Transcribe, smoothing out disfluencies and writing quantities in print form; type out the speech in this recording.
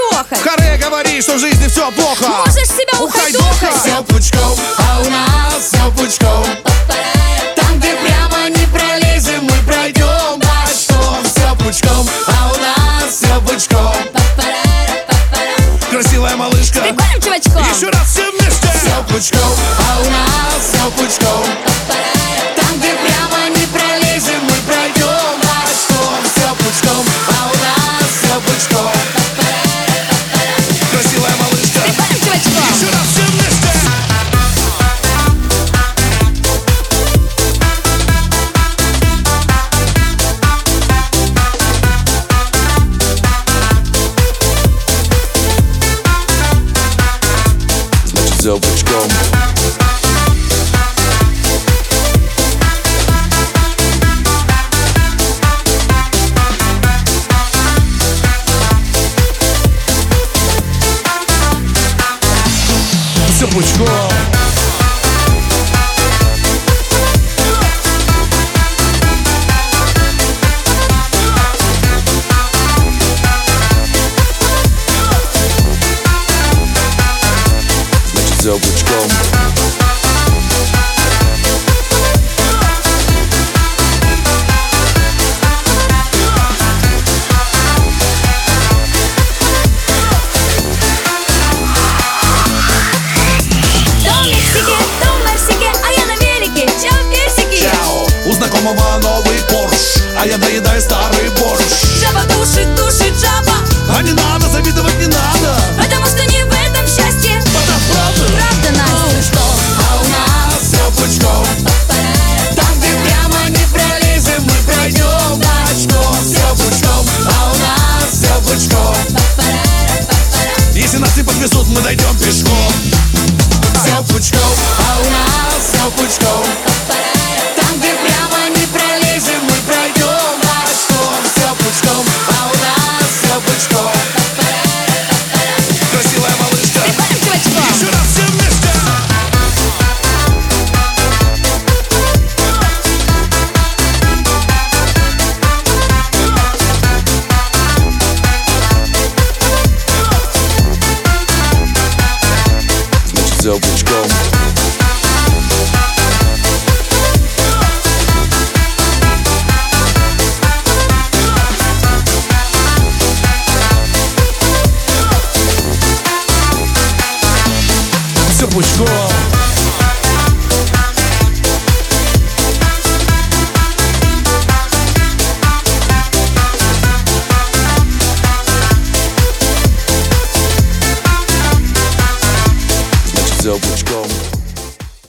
плохо. В харе говори, что в жизни все плохо. Можешь себя ухайдохать. Все пучком, а у нас все пучком. Там, где прямо не пролезем, мы пройдем бочком. Все пучком, а у нас все пучком. Красивая малышка, Прикольным чувачком. еще раз все вместе. Все пучком, а у нас все пучком. Там, где прямо не пролезем, мы пройдем бочком. Все пучком, а у нас все пучком. Красивая малышка, Прикольным чувачком. еще раз все вместе. Значит, все пучком. Все пучком. Значит, все пучком. У знакомого новый Порш, а я доедаю старый борщ. Жаба душит, душит жаба, А не надо, завидовать не надо. потому что не в этом счастье. Это правда. Правда, Настя? А у нас все пучком. Там, где прямо не пролезем, мы пройдем бочком. Все пучком, а у нас все пучком. Если нас не подвезут, мы дойдем пешком. Все пучком, а у нас все пучком. Там, где прямо не пролезем, мы пройдем бочком. Все пучком, а у нас все пучком. Красивая малышка, Прикольным чувачком. еще раз все вместе. Значит, все пучком. Все пучком. Значит, все пучком.